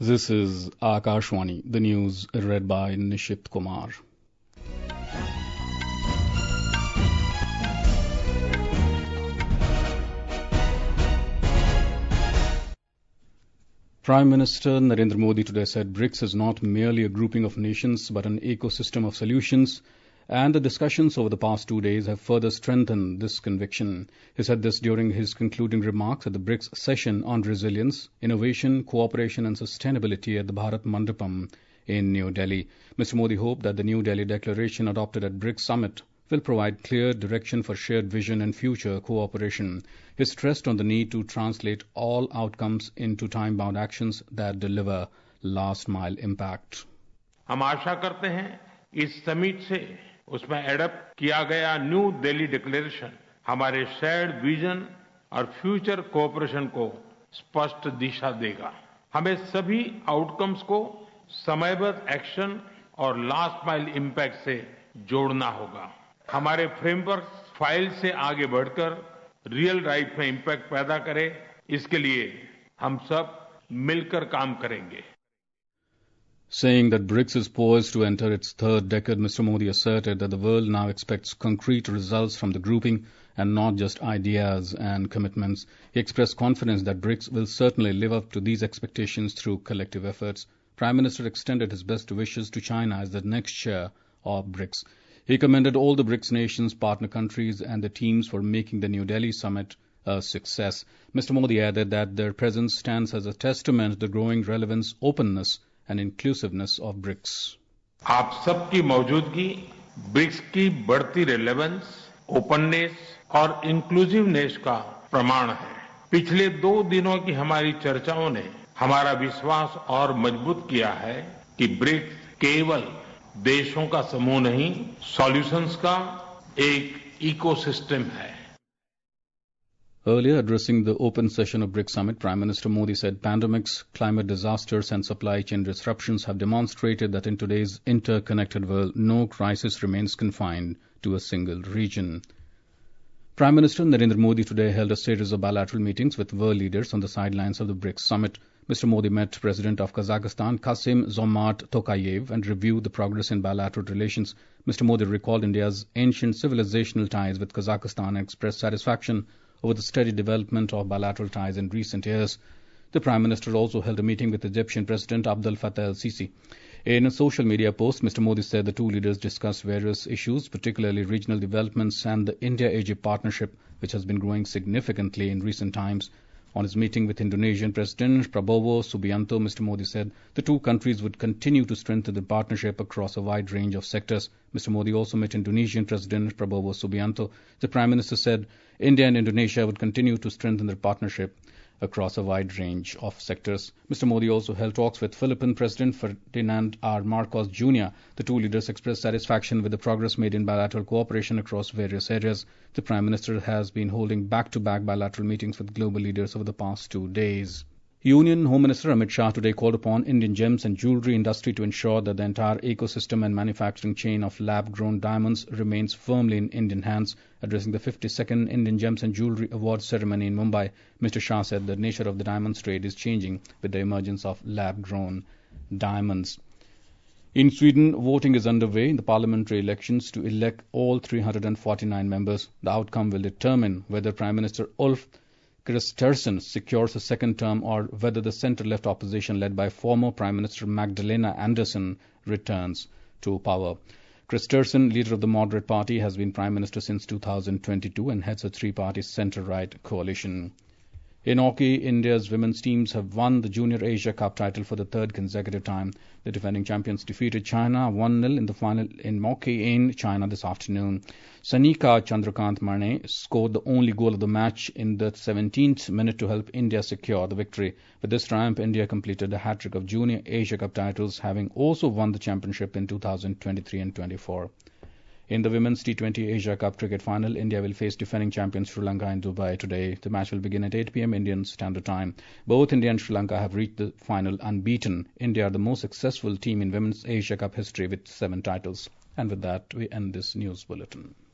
This is Akashwani, the news read by Nishit Kumar. Prime Minister Narendra Modi today said BRICS is not merely a grouping of nations but an ecosystem of solutions, and the discussions over the past 2 days have further strengthened this conviction. He said this during his concluding remarks at the BRICS session on resilience, innovation, cooperation and sustainability at the Bharat Mandapam in New Delhi. Mr. Modi hoped that the New Delhi Declaration adopted at BRICS Summit will provide clear direction for shared vision and future cooperation. He stressed on the need to translate all outcomes into time-bound actions that deliver last-mile impact. हम आशा करते हैं इस summit से उसमें adopt किया गया New Delhi declaration हमारे shared vision और फ्यूचर कोऑपरेशन को स्पष्ट दिशा देगा। हमें सभी आउटकम्स को समयबद्ध एक्शन और लास्ट माइल इम्पैक्ट से जोड़ना होगा। हमारे फ्रेमवर्क फाइल से आगे बढ़कर रियल लाइफ में इम्पैक्ट पैदा करे, इसके लिए हम सब मिलकर काम करेंगे। Saying that BRICS is poised to enter its third decade, Mr. Modi asserted that the world now expects concrete results from the grouping and not just ideas and commitments. He expressed confidence that BRICS will certainly live up to these expectations through collective efforts. Prime Minister extended his best wishes to China as the next chair of BRICS. He commended all the BRICS nations, partner countries and the teams for making the New Delhi summit a success. Mr. Modi added that their presence stands as a testament to the growing relevance, openness and inclusiveness of BRICS. आप सबकी मौजूदगी BRICS की बढ़ती relevance, openness और inclusiveness का प्रमाण है। पिछले 2 दिनों की हमारी चर्चाओं ने हमारा विश्वास और मजबूत किया है कि ब्रिक्स केवल देशों का समूह नहीं, सॉल्यूशंस का एक इकोसिस्टम है। Earlier, addressing the open session of BRICS Summit, Prime Minister Modi said pandemics, climate disasters and supply chain disruptions have demonstrated that in today's interconnected world, no crisis remains confined to a single region. Prime Minister Narendra Modi today held a series of bilateral meetings with world leaders on the sidelines of the BRICS Summit. Mr. Modi met President of Kazakhstan, Kassym-Jomart Tokayev, and reviewed the progress in bilateral relations. Mr. Modi recalled India's ancient civilizational ties with Kazakhstan and expressed satisfaction over the steady development of bilateral ties in recent years. The Prime Minister also held a meeting with Egyptian President Abdel Fattah el-Sisi. In a social media post, Mr. Modi said the two leaders discussed various issues, particularly regional developments and the India-Egypt partnership, which has been growing significantly in recent times. On his meeting with Indonesian President Prabowo Subianto, Mr. Modi said the two countries would continue to strengthen the partnership across a wide range of sectors. Mr. Modi also met Indonesian President Prabowo Subianto. The Prime Minister said India and Indonesia would continue to strengthen their partnership across a wide range of sectors. Mr. Modi also held talks with Philippine President Ferdinand R. Marcos Jr. The two leaders expressed satisfaction with the progress made in bilateral cooperation across various areas. The Prime Minister has been holding back-to-back bilateral meetings with global leaders over the past 2 days. Union Home Minister Amit Shah today called upon Indian gems and jewellery industry to ensure that the entire ecosystem and manufacturing chain of lab-grown diamonds remains firmly in Indian hands. Addressing the 52nd Indian Gems and Jewellery Awards ceremony in Mumbai, Mr. Shah said the nature of the diamonds trade is changing with the emergence of lab-grown diamonds. In Sweden, voting is underway in the parliamentary elections to elect all 349 members. The outcome will determine whether Prime Minister Ulf Kristersson secures a second term or whether the centre-left opposition led by former Prime Minister Magdalena Andersson returns to power. Kristersson, leader of the Moderate Party, has been Prime Minister since 2022 and heads a three-party centre-right coalition. In hockey, India's women's teams have won the Junior Asia Cup title for the third consecutive time. The defending champions defeated China 1-0 in the final in hockey in China this afternoon. Sanika Chandrakant Marne scored the only goal of the match in the 17th minute to help India secure the victory. With this triumph, India completed a hat-trick of Junior Asia Cup titles, having also won the championship in 2023 and 24. In the Women's T20 Asia Cup cricket final, India will face defending champions Sri Lanka in Dubai today. The match will begin at 8 p.m. Indian Standard Time. Both India and Sri Lanka have reached the final unbeaten. India are the most successful team in Women's Asia Cup history with 7 titles. And with that, we end this news bulletin.